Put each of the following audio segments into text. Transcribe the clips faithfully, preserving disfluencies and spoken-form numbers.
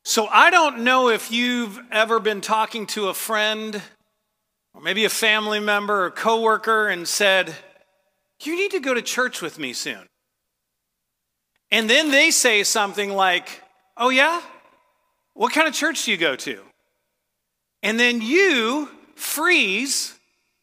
So I don't know if you've ever been talking to a friend or maybe a family member or coworker and said, you need to go to church with me soon. And then they say something like, oh yeah? What kind of church do you go to? And then you freeze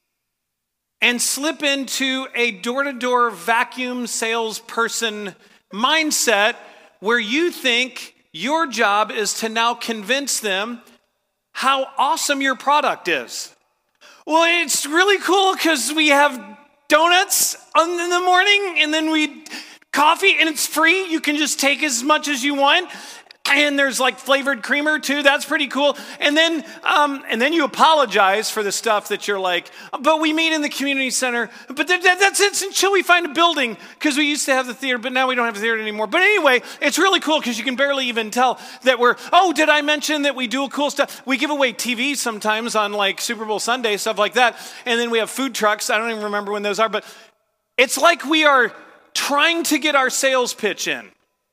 and slip into a door-to-door vacuum salesperson mindset where you think your job is to now convince them how awesome your product is. Well, it's really cool because we have donuts in the morning and then we coffee and it's free. You can just take as much as you want. And there's like flavored creamer too. That's pretty cool. And then, um, and then you apologize for the stuff that you're like, but we meet in the community center. But that, that, that's it until we find a building because we used to have the theater, but now we don't have the theater anymore. But anyway, it's really cool because you can barely even tell that we're. Oh, did I mention that we do cool stuff? We give away T Vs sometimes on like Super Bowl Sunday, stuff like that. And then we have food trucks. I don't even remember when those are, but it's like we are trying to get our sales pitch in,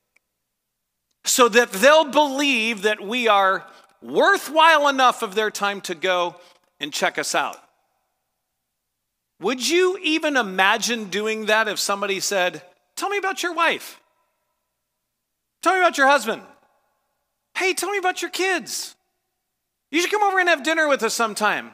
so that they'll believe that we are worthwhile enough of their time to go and check us out. Would you even imagine doing that if somebody said, tell me about your wife? Tell me about your husband. Hey, tell me about your kids. You should come over and have dinner with us sometime.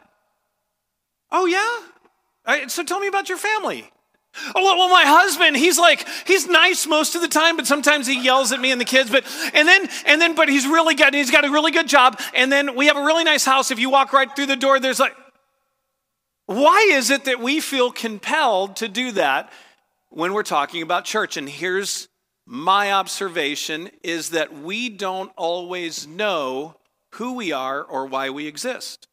Oh yeah? All right, so tell me about your family. Oh, well, my husband, he's like, he's nice most of the time, but sometimes he yells at me and the kids, but, and then, and then, but he's really good, he's got a really good job, and then we have a really nice house. If you walk right through the door, there's like, why is it that we feel compelled to do that when we're talking about church? And here's my observation is that we don't always know who we are or why we exist.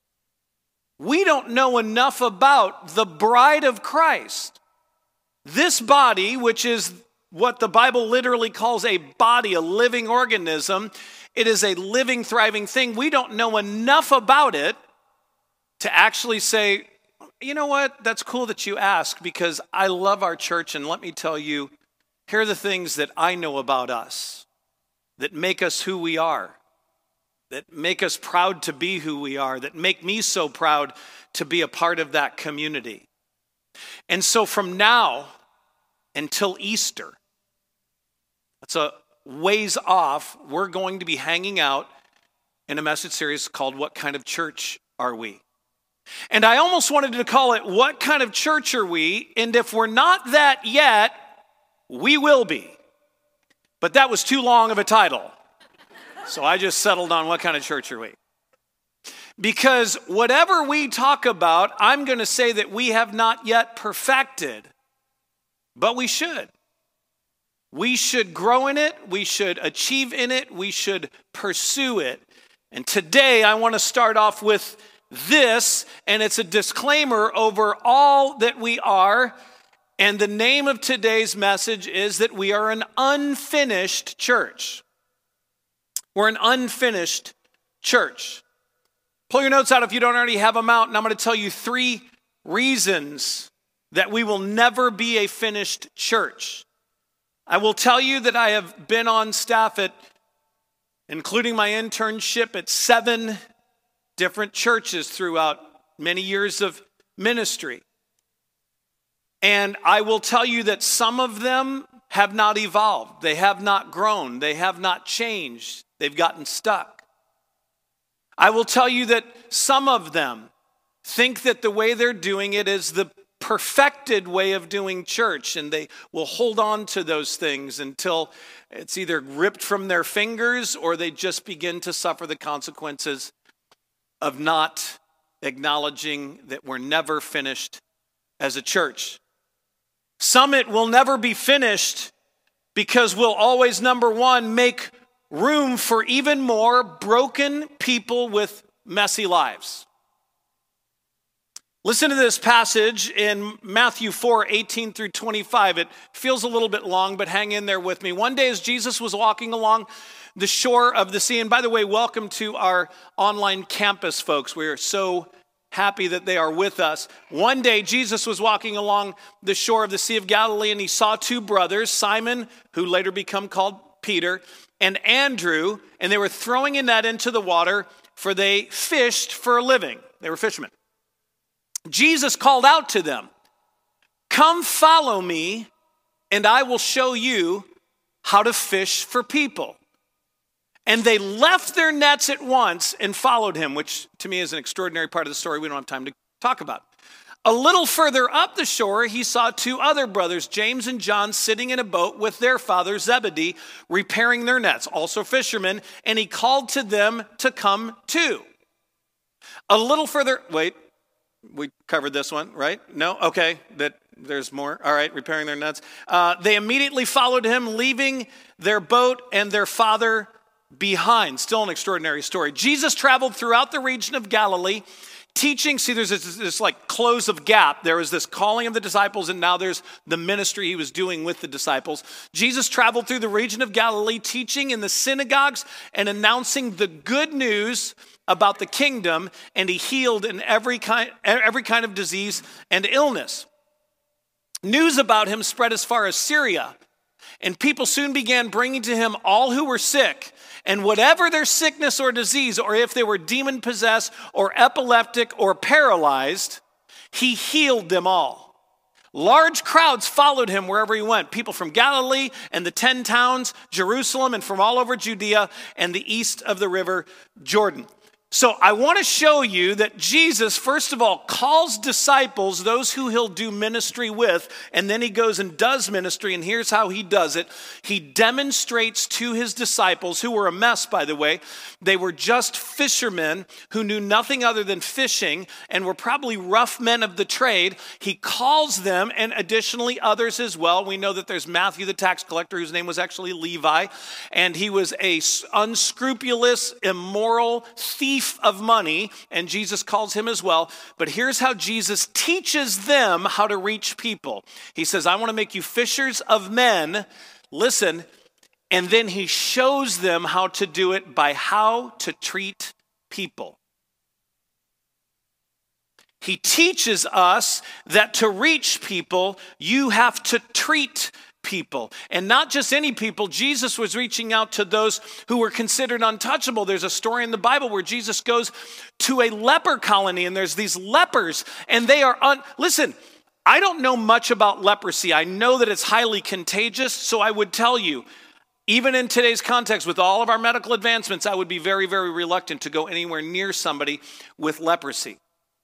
We don't know enough about the bride of Christ. This body, which is what the Bible literally calls a body, a living organism, it is a living, thriving thing. We don't know enough about it to actually say, you know what, that's cool that you ask because I love our church and let me tell you, here are the things that I know about us that make us who we are, that make us proud to be who we are, that make me so proud to be a part of that community. And so from now until Easter, that's a ways off, we're going to be hanging out in a message series called What Kind of Church Are We? And I almost wanted to call it What Kind of Church Are We? And if we're not that yet, we will be. But that was too long of a title. So I just settled on What Kind of Church Are We? Because whatever we talk about, I'm going to say that we have not yet perfected, but we should. We should grow in it. We should achieve in it. We should pursue it. And today I want to start off with this, and it's a disclaimer over all that we are. And the name of today's message is that we are an unfinished church. We're an unfinished church. Pull your notes out if you don't already have them out, and I'm going to tell you three reasons that we will never be a finished church. I will tell you that I have been on staff at, including my internship, at seven different churches throughout many years of ministry. And I will tell you that some of them have not evolved. They have not grown. They have not changed. They've gotten stuck. I will tell you that some of them think that the way they're doing it is the perfected way of doing church, and they will hold on to those things until it's either ripped from their fingers or they just begin to suffer the consequences of not acknowledging that we're never finished as a church. Summit will never be finished because we'll always, number one, make room for even more broken people with messy lives. Listen to this passage in Matthew four, eighteen through twenty-five. It feels a little bit long, but hang in there with me. One day as Jesus was walking along the shore of the sea, and by the way, welcome to our online campus, folks. We are so happy that they are with us. One day, Jesus was walking along the shore of the Sea of Galilee, and he saw two brothers, Simon, who later become called Peter, and Andrew, and they were throwing a net into the water, for they fished for a living. They were fishermen. Jesus called out to them, "Come follow me, and I will show you how to fish for people." And they left their nets at once and followed him, which to me is an extraordinary part of the story we don't have time to talk about. A little further up the shore, he saw two other brothers, James and John, sitting in a boat with their father Zebedee, repairing their nets, also fishermen, and he called to them to come too. A little further, wait, we covered this one, right? No? Okay, that there's more. All right, repairing their nets. Uh, they immediately followed him, leaving their boat and their father behind. Still an extraordinary story. Jesus traveled throughout the region of Galilee, teaching. See, there's this, this like close of gap. There was this calling of the disciples, and now there's the ministry he was doing with the disciples. Jesus traveled through the region of Galilee, teaching in the synagogues and announcing the good news about the kingdom, and he healed in every kind, every kind of disease and illness. News about him spread as far as Syria, and people soon began bringing to him all who were sick, and whatever their sickness or disease, or if they were demon-possessed or epileptic or paralyzed, he healed them all. Large crowds followed him wherever he went. People from Galilee and the ten towns, Jerusalem, and from all over Judea and the east of the river Jordan. So I want to show you that Jesus, first of all, calls disciples, those who he'll do ministry with, and then he goes and does ministry, and here's how he does it. He demonstrates to his disciples, who were a mess, by the way. They were just fishermen who knew nothing other than fishing and were probably rough men of the trade. He calls them, and additionally others as well. We know that there's Matthew the tax collector, whose name was actually Levi, and he was a unscrupulous, immoral thief of money, and Jesus calls him as well. But here's how Jesus teaches them how to reach people. He says, I want to make you fishers of men. Listen, and then he shows them how to do it by how to treat people. He teaches us that to reach people, you have to treat people. And not just any people. Jesus was reaching out to those who were considered untouchable. There's a story in the Bible where Jesus goes to a leper colony, and there's these lepers, and they are un- listen, I don't know much about leprosy. I know that it's highly contagious, so I would tell you, even in today's context, with all of our medical advancements, I would be very, very reluctant to go anywhere near somebody with leprosy.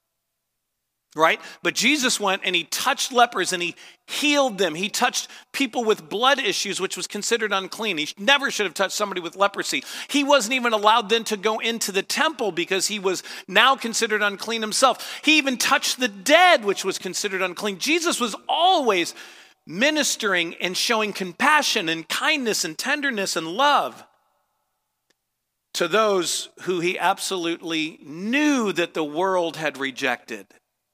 Right? But Jesus went and he touched lepers and he healed them. He touched people with blood issues, which was considered unclean. He never should have touched somebody with leprosy. He wasn't even allowed then to go into the temple because he was now considered unclean himself. He even touched the dead, which was considered unclean. Jesus was always ministering and showing compassion and kindness and tenderness and love to those who he absolutely knew that the world had rejected,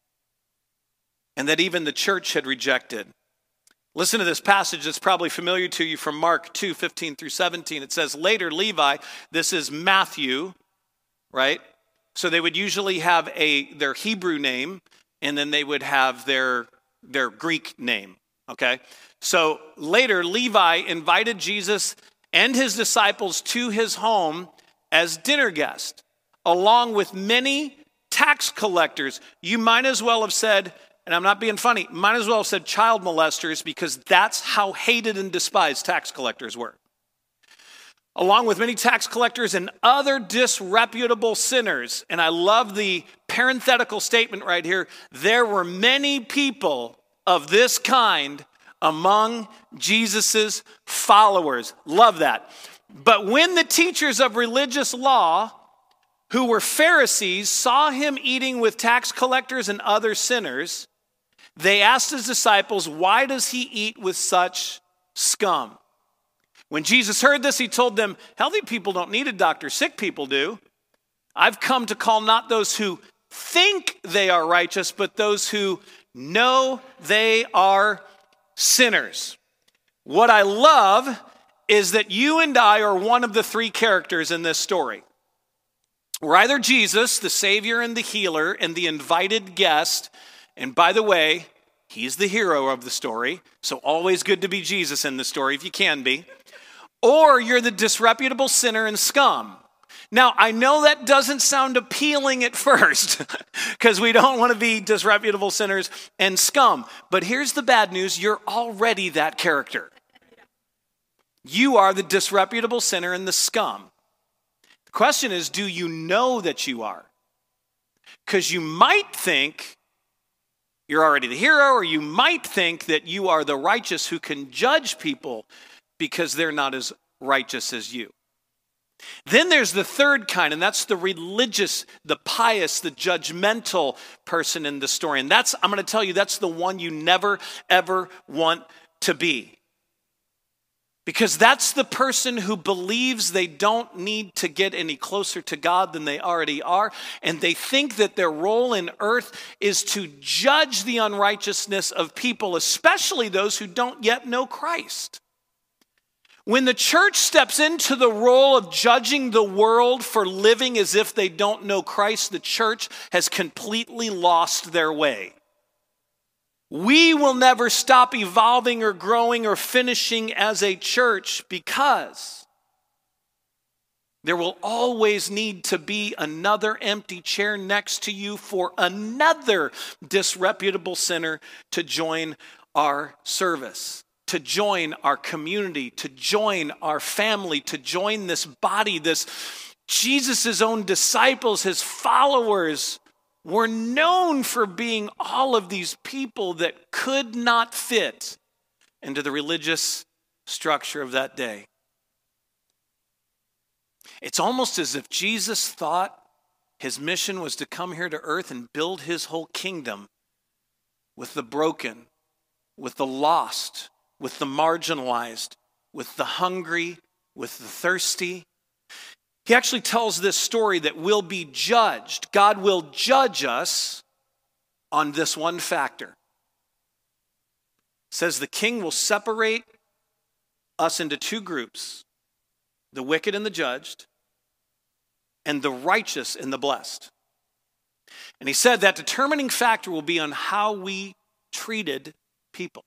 and that even the church had rejected. Listen to this passage that's probably familiar to you from Mark two, fifteen through seventeen. It says, later Levi, this is Matthew, right? So they would usually have a their Hebrew name, and then they would have their, their Greek name, okay? So later Levi invited Jesus and his disciples to his home as dinner guests, along with many tax collectors. You might as well have said, and I'm not being funny, might as well have said child molesters, because that's how hated and despised tax collectors were. Along with many tax collectors and other disreputable sinners. And I love the parenthetical statement right here. There were many people of this kind among Jesus's followers. Love that. But when the teachers of religious law, who were Pharisees, saw him eating with tax collectors and other sinners, they asked his disciples, why does he eat with such scum? When Jesus heard this, he told them, healthy people don't need a doctor, sick people do. I've come to call not those who think they are righteous, but those who know they are sinners. What I love is that you and I are one of the three characters in this story. We're either Jesus, the Savior and the healer, and the invited guest. And by the way, he's the hero of the story, so always good to be Jesus in the story if you can be. or you're the disreputable sinner and scum. Now, I know that doesn't sound appealing at first because we don't want to be disreputable sinners and scum. But here's the bad news. You're already that character. You are the disreputable sinner and the scum. The question is, do you know that you are? Because you might think you're already the hero, or you might think that you are the righteous who can judge people because they're not as righteous as you. Then there's the third kind, and that's the religious, the pious, the judgmental person in the story. And that's, I'm going to tell you, that's the one you never, ever want to be. Because that's the person who believes they don't need to get any closer to God than they already are. And they think that their role in earth is to judge the unrighteousness of people, especially those who don't yet know Christ. When the church steps into the role of judging the world for living as if they don't know Christ, the church has completely lost their way. We will never stop evolving or growing or finishing as a church because there will always need to be another empty chair next to you for another disreputable sinner to join our service, to join our community, to join our family, to join this body, this Jesus' own disciples, his followers, were known for being all of these people that could not fit into the religious structure of that day. It's almost as if Jesus thought his mission was to come here to earth and build his whole kingdom with the broken, with the lost, with the marginalized, with the hungry, with the thirsty. He actually tells this story that we'll be judged. God will judge us on this one factor. It says the king will separate us into two groups, the wicked and the judged, and the righteous and the blessed. And he said that determining factor will be on how we treated people.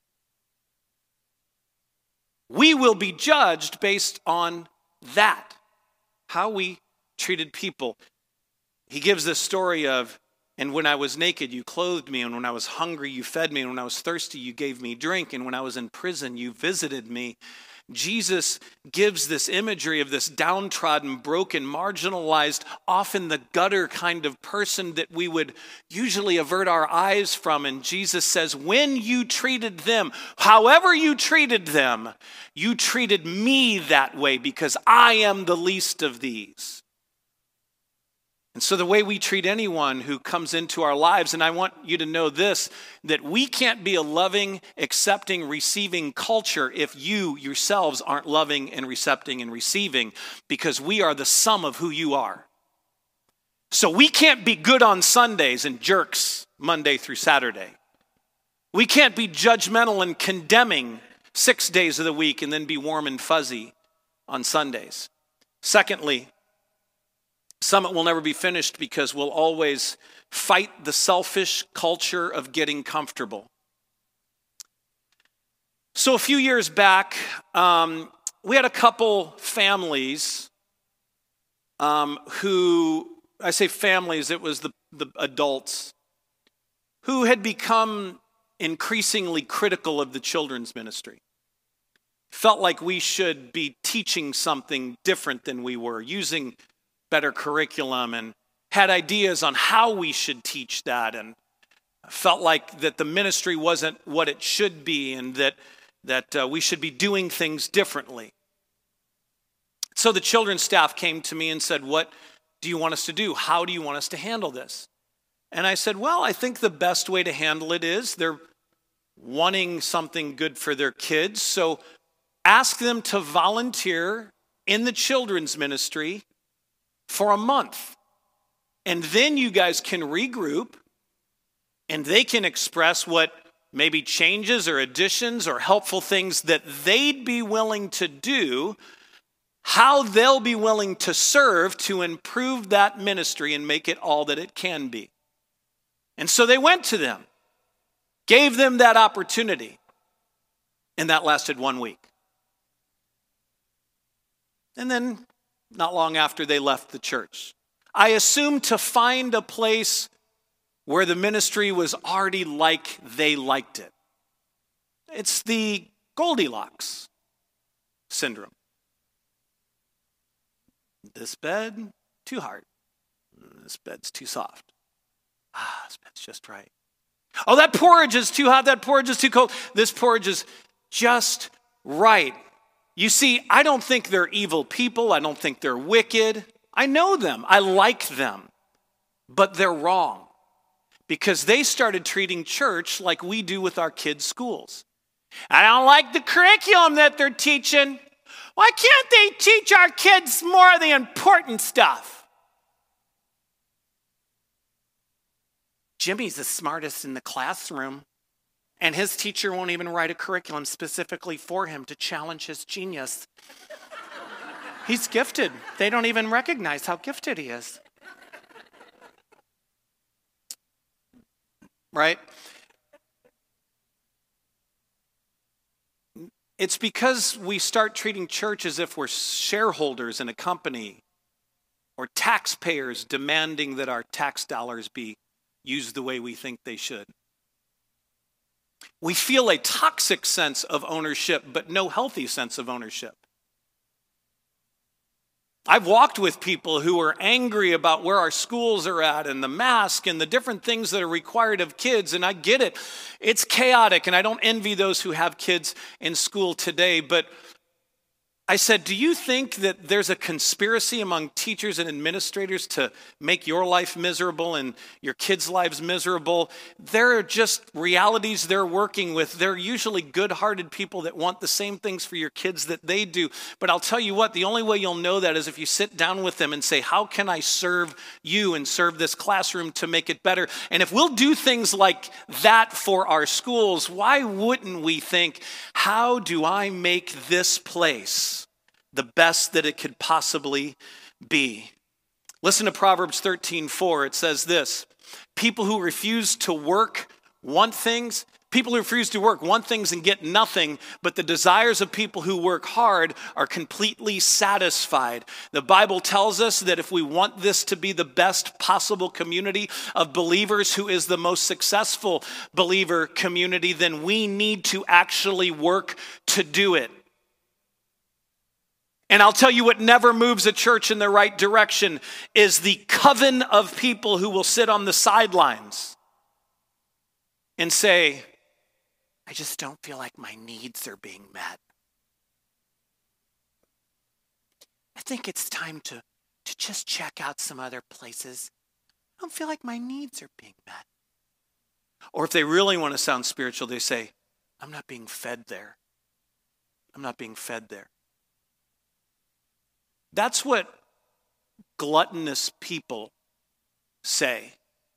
We will be judged based on that, how we treated people. He gives this story of, and when I was naked, you clothed me, and when I was hungry, you fed me, and when I was thirsty, you gave me drink, and when I was in prison, you visited me. Jesus gives this imagery of this downtrodden, broken, marginalized, often the gutter kind of person that we would usually avert our eyes from. And Jesus says, when you treated them, however you treated them, you treated me that way because I am the least of these. And so the way we treat anyone who comes into our lives, and I want you to know this, that we can't be a loving, accepting, receiving culture if you yourselves aren't loving and accepting and receiving, because we are the sum of who you are. So we can't be good on Sundays and jerks Monday through Saturday. We can't be judgmental and condemning six days of the week and then be warm and fuzzy on Sundays. Secondly, Summit will never be finished because we'll always fight the selfish culture of getting comfortable. So a few years back, um, we had a couple families um, who, I say families, it was the, the adults, who had become increasingly critical of the children's ministry. Felt like we should be teaching something different than we were, using better curriculum, and had ideas on how we should teach that, and felt like that the ministry wasn't what it should be, and that that uh, we should be doing things differently. So the children's staff came to me and said, what do you want us to do? How do you want us to handle this? And I said, well, I think the best way to handle it is they're wanting something good for their kids, so ask them to volunteer in the children's ministry for a month. And then you guys can regroup and they can express what maybe changes or additions or helpful things that they'd be willing to do, how they'll be willing to serve to improve that ministry and make it all that it can be. And so they went to them, gave them that opportunity, and that lasted one week. And then not long after they left the church. I assume to find a place where the ministry was already like they liked it. It's the Goldilocks syndrome. This bed, too hard. This bed's too soft. Ah, this bed's just right. Oh, that porridge is too hot. That porridge is too cold. This porridge is just right. You see, I don't think they're evil people. I don't think they're wicked. I know them. I like them. But they're wrong because they started treating church like we do with our kids' schools. I don't like the curriculum that they're teaching. Why can't they teach our kids more of the important stuff? Jimmy's the smartest in the classroom, and his teacher won't even write a curriculum specifically for him to challenge his genius. He's gifted. They don't even recognize how gifted he is. Right? It's because we start treating church as if we're shareholders in a company or taxpayers demanding that our tax dollars be used the way we think they should. We feel a toxic sense of ownership, but no healthy sense of ownership. I've walked with people who are angry about where our schools are at and the mask and the different things that are required of kids, and I get it. It's chaotic, and I don't envy those who have kids in school today, but I said, do you think that there's a conspiracy among teachers and administrators to make your life miserable and your kids' lives miserable? There are just realities they're working with. They're usually good-hearted people that want the same things for your kids that they do. But I'll tell you what, the only way you'll know that is if you sit down with them and say, how can I serve you and serve this classroom to make it better? And if we'll do things like that for our schools, why wouldn't we think, how do I make this place the best that it could possibly be? Listen to Proverbs thirteen four. It says this: people who refuse to work want things. People who refuse to work want things and get nothing, but the desires of people who work hard are completely satisfied. The Bible tells us that if we want this to be the best possible community of believers, who is the most successful believer community, then we need to actually work to do it. And I'll tell you what never moves a church in the right direction is the coven of people who will sit on the sidelines and say, I just don't feel like my needs are being met. I think it's time to, to just check out some other places. I don't feel like my needs are being met. Or if they really want to sound spiritual, they say, I'm not being fed there. I'm not being fed there. That's what gluttonous people say.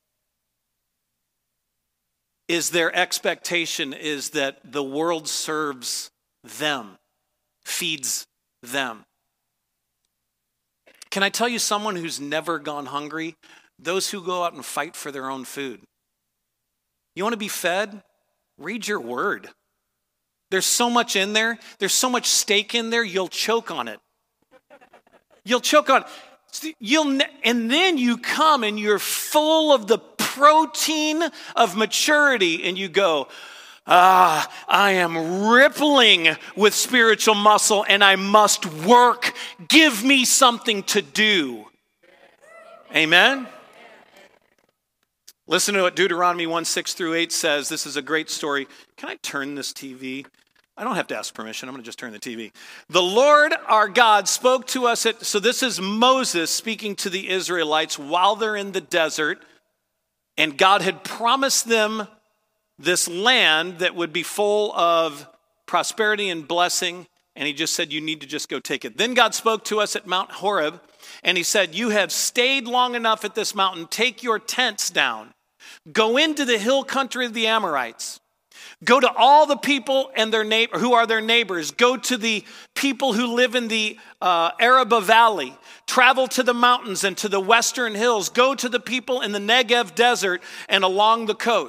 Is their expectation is that the world serves them, feeds them. Can I tell you someone who's never gone hungry? Those who go out and fight for their own food. You want to be fed? Read your word. There's so much in there. There's so much steak in there, you'll choke on it. You'll choke on it. You'll, and then you come and you're full of the protein of maturity and you go, ah, I am rippling with spiritual muscle and I must work. Give me something to do. Amen? Listen to what Deuteronomy one, six through eight says. This is a great story. Can I turn this T V? I don't have to ask permission. I'm going to just turn the T V. The Lord our God spoke to us at, so this is Moses speaking to the Israelites while they're in the desert. And God had promised them this land that would be full of prosperity and blessing. And he just said, you need to just go take it. Then God spoke to us at Mount Horeb. And he said, you have stayed long enough at this mountain. Take your tents down. Go into the hill country of the Amorites. Go to all the people and their neighbor who are their neighbors. Go to the people who live in the uh, Araba Valley. Travel to the mountains and to the western hills. Go to the people in the Negev desert and along the coast.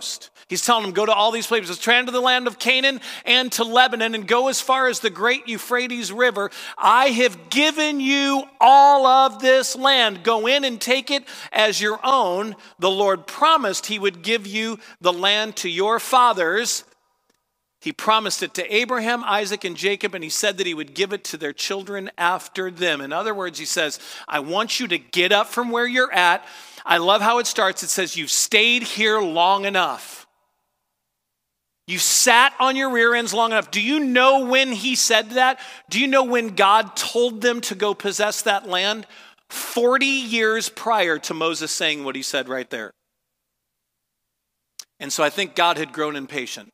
He's telling them, go to all these places, travel to the land of Canaan and to Lebanon, and go as far as the great Euphrates River. I have given you all of this land. Go in and take it as your own. The Lord promised he would give you the land to your fathers. He promised it to Abraham, Isaac, and Jacob, and he said that he would give it to their children after them. In other words, he says, I want you to get up from where you're at. I love how it starts. It says, you've stayed here long enough. You sat on your rear ends long enough. Do you know when he said that? Do you know when God told them to go possess that land? forty years prior to Moses saying what he said right there. And so I think God had grown impatient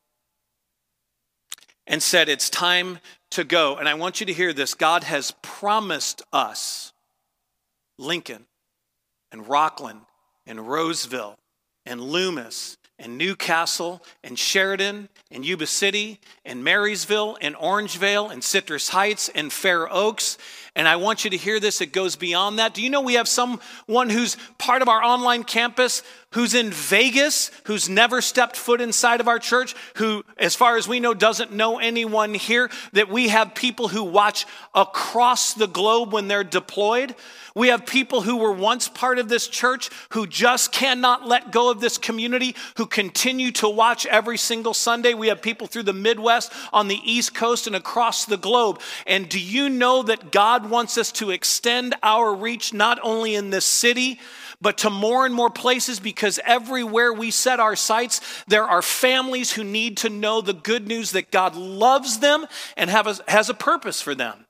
and said, it's time to go. And I want you to hear this. God has promised us Lincoln and Rockland and Roseville and Loomis and Newcastle and Sheridan and Yuba City and Marysville and Orangevale and Citrus Heights and Fair Oaks. And I want you to hear this. It goes beyond that. Do you know we have someone who's part of our online campus who's in Vegas, who's never stepped foot inside of our church, who, as far as we know, doesn't know anyone here, that we have people who watch across the globe when they're deployed. We have people who were once part of this church who just cannot let go of this community, who continue to watch every single Sunday. We have people through the Midwest, on the East Coast, and across the globe. And do you know that God wants us to extend our reach not only in this city, but to more and more places, because everywhere we set our sights, there are families who need to know the good news that God loves them and have a, has a purpose for them.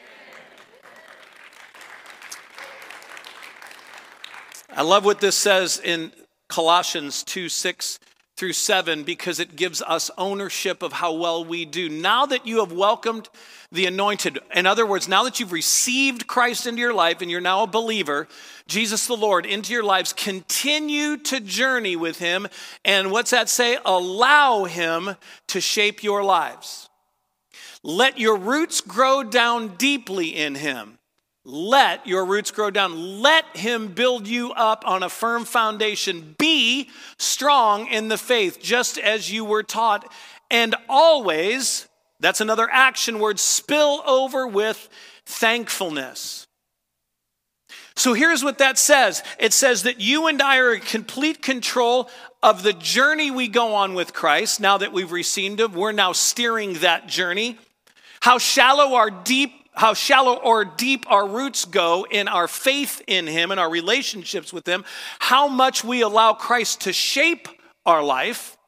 I love what this says in Colossians two, six through seven, because it gives us ownership of how well we do. Now that you have welcomed the anointed, in other words, now that you've received Christ into your life and you're now a believer, Jesus the Lord into your lives, continue to journey with him. And what's that say? Allow him to shape your lives. Let your roots grow down deeply in him. Let your roots grow down. Let him build you up on a firm foundation. Be strong in the faith, just as you were taught. And always, that's another action word, spill over with thankfulness. So here's what that says. It says that you and I are in complete control of the journey we go on with Christ. Now that we've received him, we're now steering that journey. How shallow our deep How shallow or deep our roots go in our faith in him and our relationships with him, how much we allow Christ to shape our life,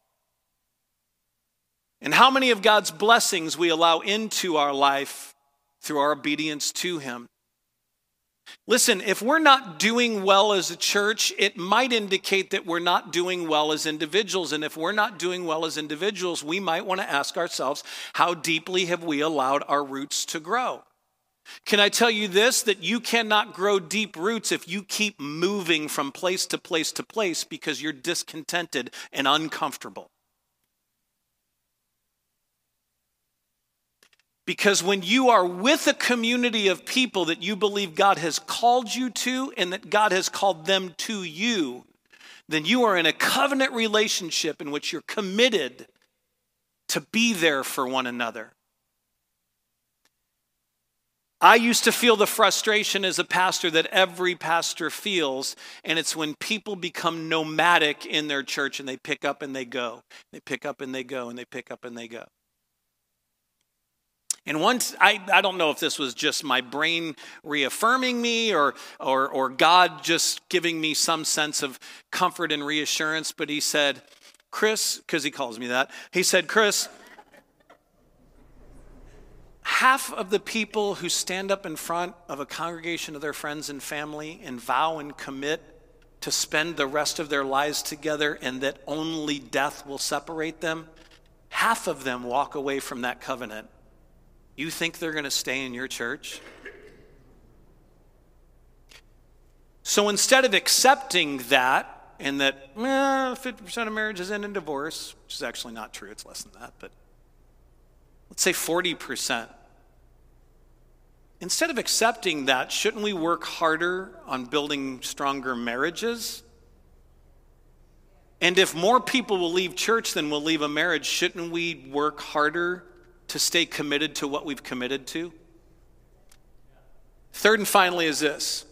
and how many of God's blessings we allow into our life through our obedience to him. Listen, if we're not doing well as a church, it might indicate that we're not doing well as individuals. And if we're not doing well as individuals, we might want to ask ourselves, how deeply have we allowed our roots to grow? Can I tell you this, that you cannot grow deep roots if you keep moving from place to place to place because you're discontented and uncomfortable. Because when you are with a community of people that you believe God has called you to and that God has called them to you, then you are in a covenant relationship in which you're committed to be there for one another. I used to feel the frustration as a pastor that every pastor feels, and it's when people become nomadic in their church and they pick up and they go. They pick up and they go, and they pick up and they go. And once, I, I don't know if this was just my brain reaffirming me or, or, or God just giving me some sense of comfort and reassurance, but he said, Chris, because he calls me that, he said, Chris, half of the people who stand up in front of a congregation of their friends and family and vow and commit to spend the rest of their lives together and that only death will separate them, half of them walk away from that covenant. You think they're going to stay in your church? So instead of accepting that, and that eh, fifty percent of marriages end in divorce, which is actually not true, it's less than that, but let's say forty percent. Instead of accepting that, shouldn't we work harder on building stronger marriages? And if more people will leave church than will leave a marriage, shouldn't we work harder to stay committed to what we've committed to? Third and finally is this.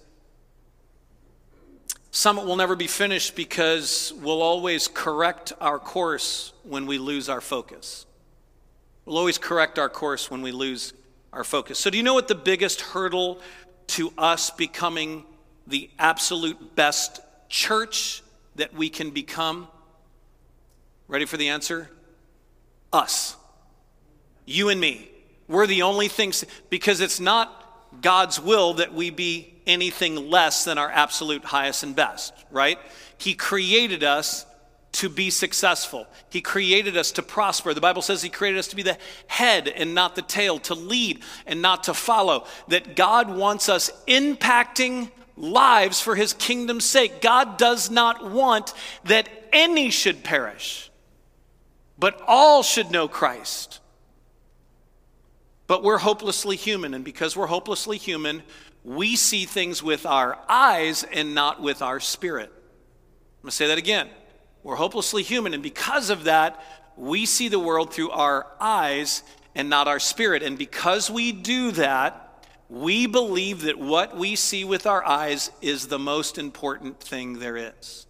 Summit will never be finished because we'll always correct our course when we lose our focus. We'll always correct our course when we lose our focus. So do you know what the biggest hurdle to us becoming the absolute best church that we can become? Ready for the answer? Us. You and me. We're the only things, because it's not God's will that we be anything less than our absolute highest and best, right? He created us to be successful. He created us to prosper. The Bible says he created us to be the head and not the tail, to lead and not to follow. That God wants us impacting lives for his kingdom's sake. God does not want that any should perish, but all should know Christ. But we're hopelessly human, and because we're hopelessly human, we see things with our eyes and not with our spirit. I'm going to say that again. We're hopelessly human, and because of that, we see the world through our eyes and not our spirit. And because we do that, we believe that what we see with our eyes is the most important thing there is.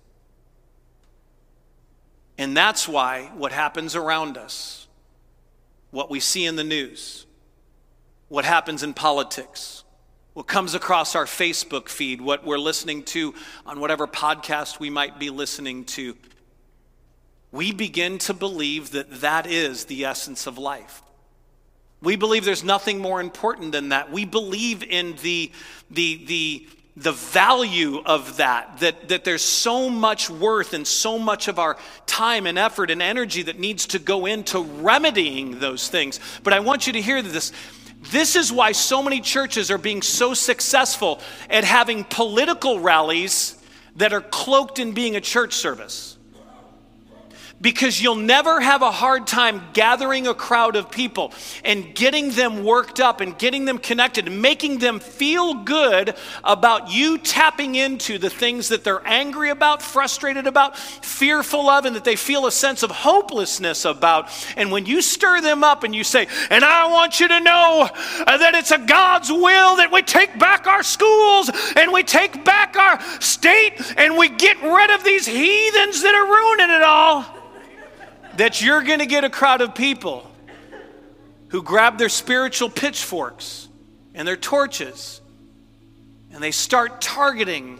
And that's why what happens around us, what we see in the news, what happens in politics, what comes across our Facebook feed, what we're listening to on whatever podcast we might be listening to, we begin to believe that that is the essence of life. We believe there's nothing more important than that. We believe in the, the, the, the value of that, that, that there's so much worth and so much of our time and effort and energy that needs to go into remedying those things. But I want you to hear this. This is why so many churches are being so successful at having political rallies that are cloaked in being a church service. Because you'll never have a hard time gathering a crowd of people and getting them worked up and getting them connected and making them feel good about you tapping into the things that they're angry about, frustrated about, fearful of, and that they feel a sense of hopelessness about. And when you stir them up and you say, and I want you to know that it's a God's will that we take back our schools and we take back our state and we get rid of these heathens that are ruining it all, that you're going to get a crowd of people who grab their spiritual pitchforks and their torches and they start targeting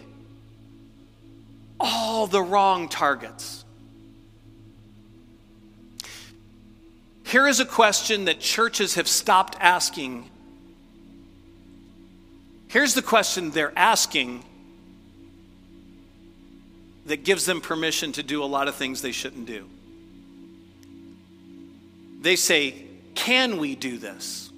all the wrong targets. Here is a question that churches have stopped asking. Here's the question they're asking that gives them permission to do a lot of things they shouldn't do. They say, can we do this?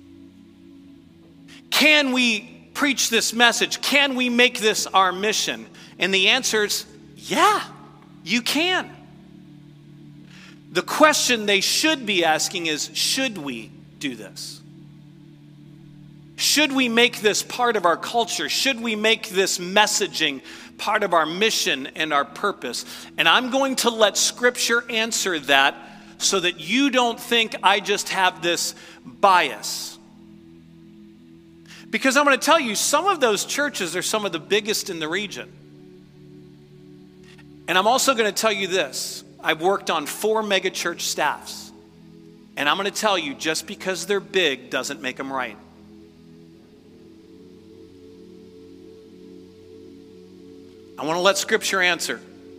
Can we preach this message? Can we make this our mission? And the answer is, yeah, you can. The question they should be asking is, should we do this? Should we make this part of our culture? Should we make this messaging part of our mission and our purpose? And I'm going to let Scripture answer that, so that you don't think I just have this bias. Because I'm going to tell you, some of those churches are some of the biggest in the region. And I'm also going to tell you this. I've worked on four megachurch staffs. And I'm going to tell you, just because they're big doesn't make them right. I want to let Scripture answer.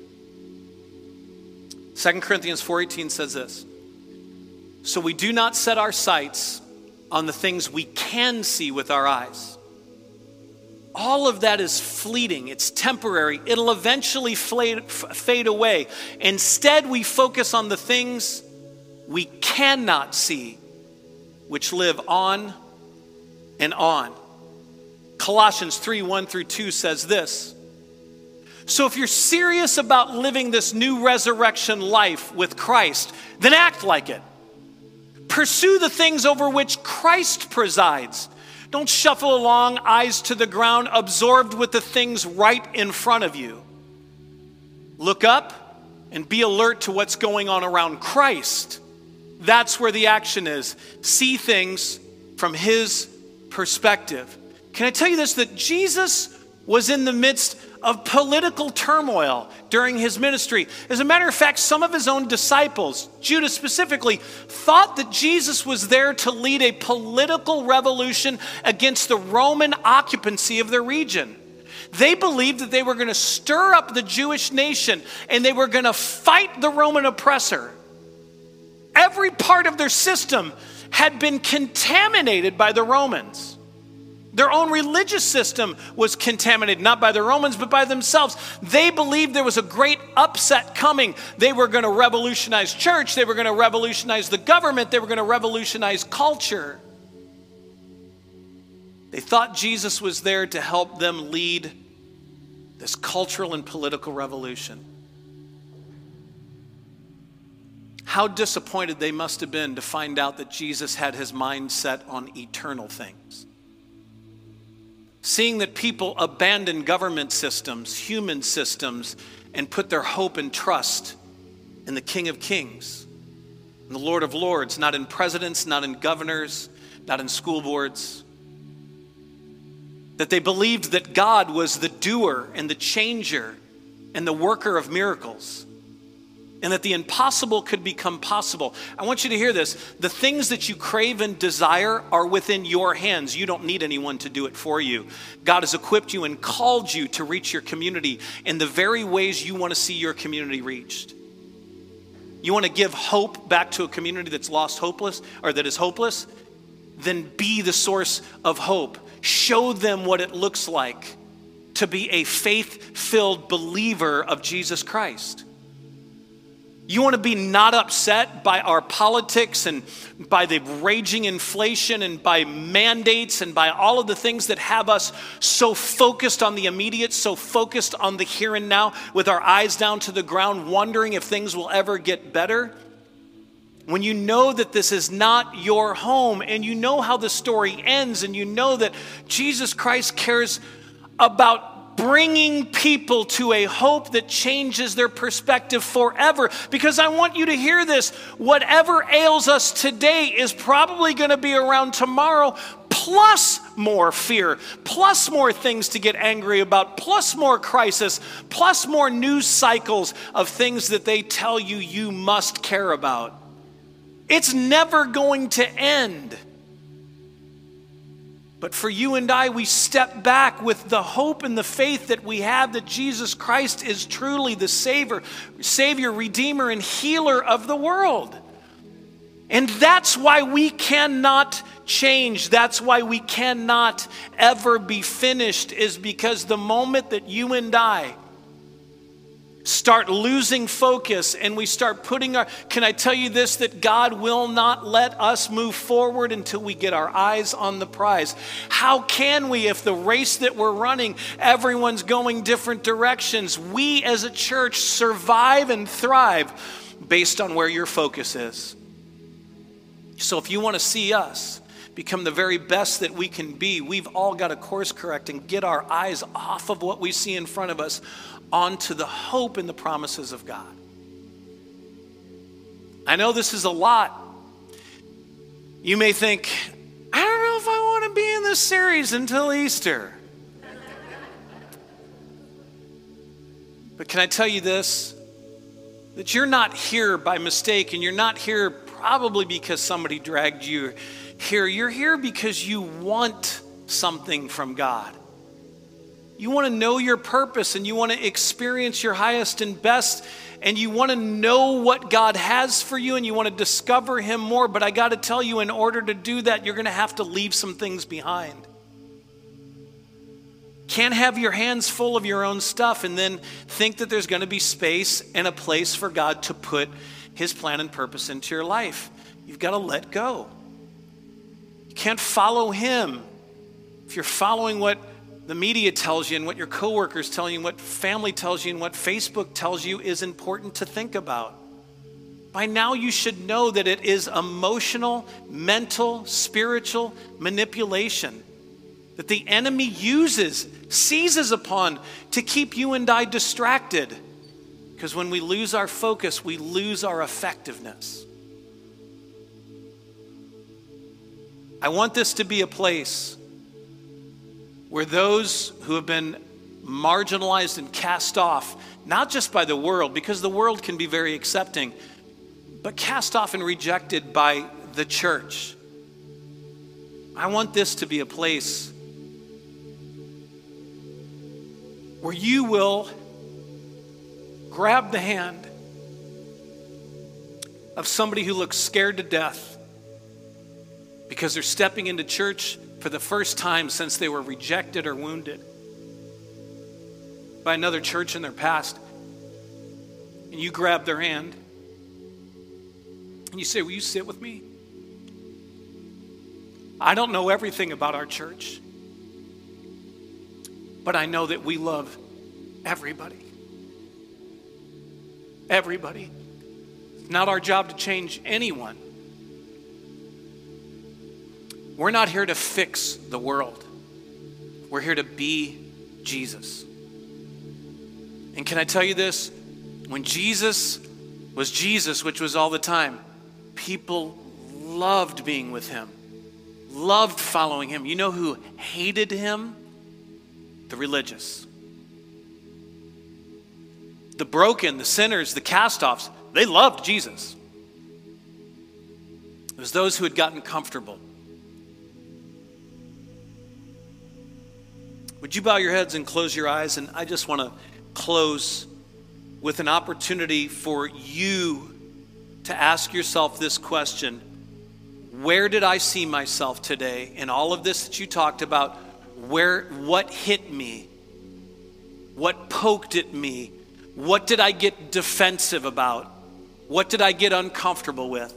Second Corinthians four eighteen says this. So we do not set our sights on the things we can see with our eyes. All of that is fleeting. It's temporary. It'll eventually fade away. Instead, we focus on the things we cannot see, which live on and on. Colossians three, one through two says this. So if you're serious about living this new resurrection life with Christ, then act like it. Pursue the things over which Christ presides. Don't shuffle along, eyes to the ground, absorbed with the things right in front of you. Look up and be alert to what's going on around Christ. That's where the action is. See things from his perspective. Can I tell you this, that Jesus was in the midst of political turmoil during his ministry. As a matter of fact, some of his own disciples, Judas specifically, thought that Jesus was there to lead a political revolution against the Roman occupancy of their region. They believed that they were going to stir up the Jewish nation and they were going to fight the Roman oppressor. Every part of their system had been contaminated by the Romans. Their own religious system was contaminated, not by the Romans, but by themselves. They believed there was a great upset coming. They were going to revolutionize church. They were going to revolutionize the government. They were going to revolutionize culture. They thought Jesus was there to help them lead this cultural and political revolution. How disappointed they must have been to find out that Jesus had his mind set on eternal things. Seeing that people abandon government systems, human systems, and put their hope and trust in the King of Kings, in the Lord of Lords, not in presidents, not in governors, not in school boards. That they believed that God was the doer and the changer and the worker of miracles, and that the impossible could become possible. I want you to hear this. The things that you crave and desire are within your hands. You don't need anyone to do it for you. God has equipped you and called you to reach your community in the very ways you want to see your community reached. You want to give hope back to a community that's lost hopeless, or that is hopeless? Then be the source of hope. Show them what it looks like to be a faith-filled believer of Jesus Christ. You want to be not upset by our politics and by the raging inflation and by mandates and by all of the things that have us so focused on the immediate, so focused on the here and now, with our eyes down to the ground, wondering if things will ever get better. When you know that this is not your home and you know how the story ends and you know that Jesus Christ cares about bringing people to a hope that changes their perspective forever. Because I want you to hear this. Whatever ails us today is probably going to be around tomorrow, plus more fear, plus more things to get angry about, plus more crisis, plus more news cycles of things that they tell you you must care about. It's never going to end. But for you and I, we step back with the hope and the faith that we have that Jesus Christ is truly the Savior, Savior, Redeemer, and Healer of the world. And that's why we cannot change. That's why we cannot ever be finished, is because the moment that you and I start losing focus and we start putting our, can I tell you this, that God will not let us move forward until we get our eyes on the prize. How can we, if the race that we're running, everyone's going different directions? We as a church survive and thrive based on where your focus is. So if you want to see us become the very best that we can be, we've all got to course correct and get our eyes off of what we see in front of us onto the hope and the promises of God. I know this is a lot. You may think, I don't know if I want to be in this series until Easter. But can I tell you this? That you're not here by mistake, and you're not here probably because somebody dragged you here. You're here because you want something from God. You want to know your purpose, and you want to experience your highest and best, and you want to know what God has for you, and you want to discover Him more. But I got to tell you, in order to do that, you're going to have to leave some things behind. Can't have your hands full of your own stuff and then think that there's going to be space and a place for God to put His plan and purpose into your life. You've got to let go. You can't follow Him if you're following what the media tells you and what your coworkers tell you and what family tells you and what Facebook tells you is important to think about. By now you should know that it is emotional, mental, spiritual manipulation that the enemy uses, seizes upon to keep you and I distracted. Because when we lose our focus, we lose our effectiveness. I want this to be a place where those who have been marginalized and cast off, not just by the world, because the world can be very accepting, but cast off and rejected by the church. I want this to be a place where you will grab the hand of somebody who looks scared to death because they're stepping into church for the first time since they were rejected or wounded by another church in their past. And you grab their hand and you say, will you sit with me? I don't know everything about our church, but I know that we love everybody. Everybody. It's not our job to change anyone. We're not here to fix the world. We're here to be Jesus. And can I tell you this? When Jesus was Jesus, which was all the time, people loved being with him, loved following him. You know who hated him? The religious. The broken, the sinners, the cast-offs, they loved Jesus. It was those who had gotten comfortable. Would you bow your heads and close your eyes? And I just want to close with an opportunity for you to ask yourself this question. Where did I see myself today in all of this that you talked about? Where, what hit me? What poked at me? What did I get defensive about? What did I get uncomfortable with?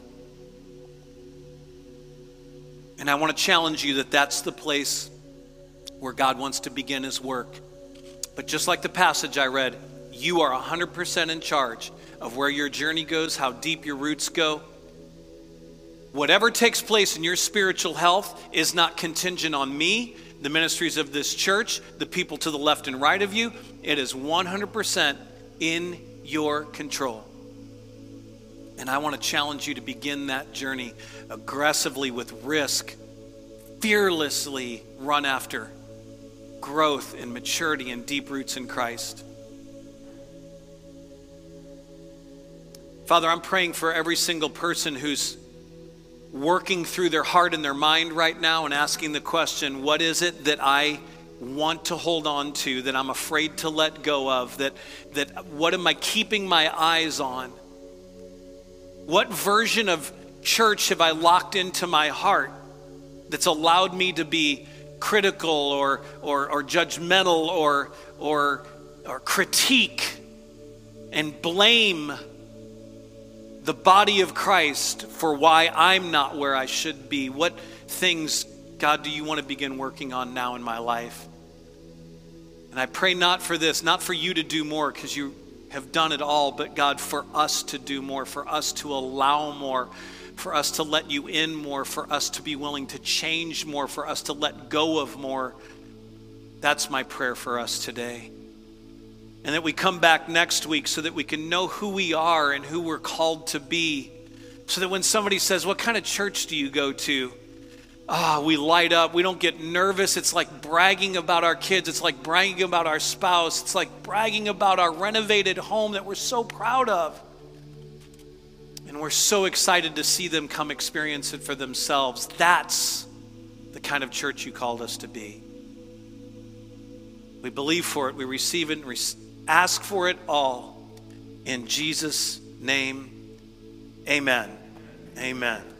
And I want to challenge you that that's the place where God wants to begin his work. But just like the passage I read, you are one hundred percent in charge of where your journey goes, how deep your roots go. Whatever takes place in your spiritual health is not contingent on me, the ministries of this church, the people to the left and right of you. It is one hundred percent in your control. And I want to challenge you to begin that journey aggressively with risk, fearlessly run after growth and maturity and deep roots in Christ. Father, I'm praying for every single person who's working through their heart and their mind right now and asking the question, what is it that I want to hold on to, that I'm afraid to let go of, that, that what am I keeping my eyes on? What version of church have I locked into my heart that's allowed me to be critical or or, or judgmental or, or, or critique and blame the body of Christ for why I'm not where I should be? What things, God, do you want to begin working on now in my life? And I pray not for this, not for you to do more because you have done it all, but God, for us to do more, for us to allow more, for us to let you in more, for us to be willing to change more, for us to let go of more. That's my prayer for us today. And that we come back next week so that we can know who we are and who we're called to be. So that when somebody says, what kind of church do you go to? Ah, oh, we light up. We don't get nervous. It's like bragging about our kids. It's like bragging about our spouse. It's like bragging about our renovated home that we're so proud of. And we're so excited to see them come experience it for themselves. That's the kind of church you called us to be. We believe for it. We receive it and re- ask for it all. In Jesus' name, amen. Amen.